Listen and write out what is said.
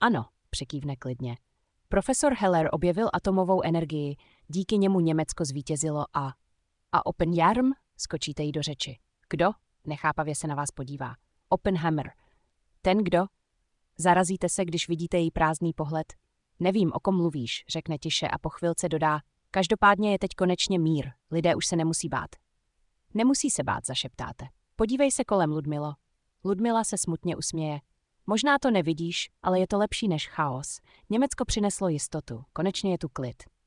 Ano, přikývne klidně. Profesor Heller objevil atomovou energii, díky němu Německo zvítězilo a Oppenheimer, skočíte jí do řeči. Kdo? Nechápavě se na vás podívá. Oppenheimer. Ten kdo? Zarazíte se, když vidíte její prázdný pohled. Nevím, o kom mluvíš, řekne tiše a po chvilce dodá. Každopádně je teď konečně mír, lidé už se nemusí bát. Nemusí se bát, zašeptáte. Podívej se kolem, Ludmilo. Ludmila se smutně usměje. Možná to nevidíš, ale je to lepší než chaos. Německo přineslo jistotu, konečně je tu klid.